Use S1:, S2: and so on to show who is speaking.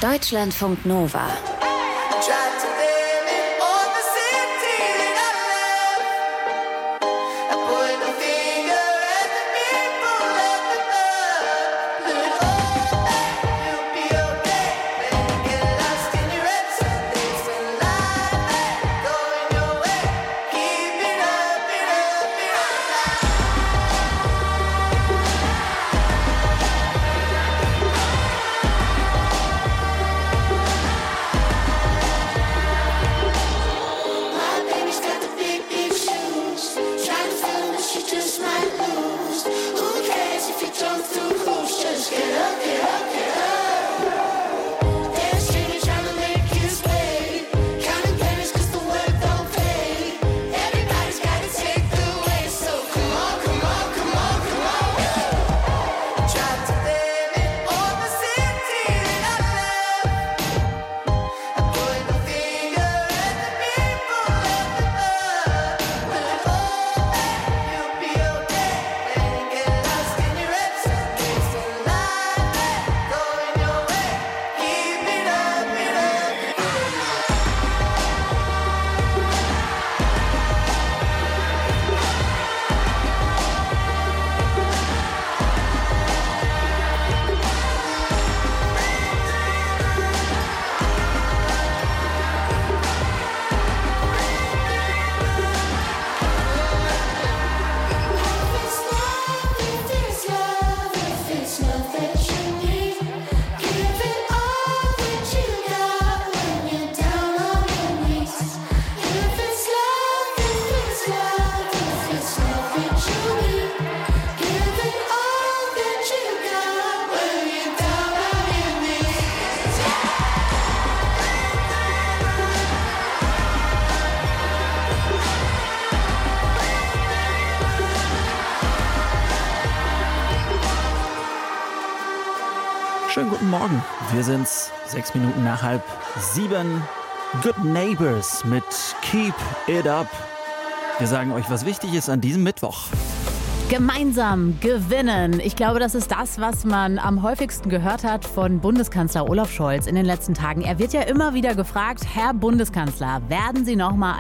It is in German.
S1: Deutschlandfunk Nova.
S2: Schönen guten Morgen. Wir sind's 6 Minuten nach 6:30. Good Neighbors mit Keep It Up. Wir sagen euch, was wichtig ist an diesem Mittwoch.
S3: Gemeinsam gewinnen. Ich glaube, das ist das, was man am häufigsten gehört hat von Bundeskanzler Olaf Scholz in den letzten Tagen. Er wird ja immer wieder gefragt, Herr Bundeskanzler, werden Sie nochmal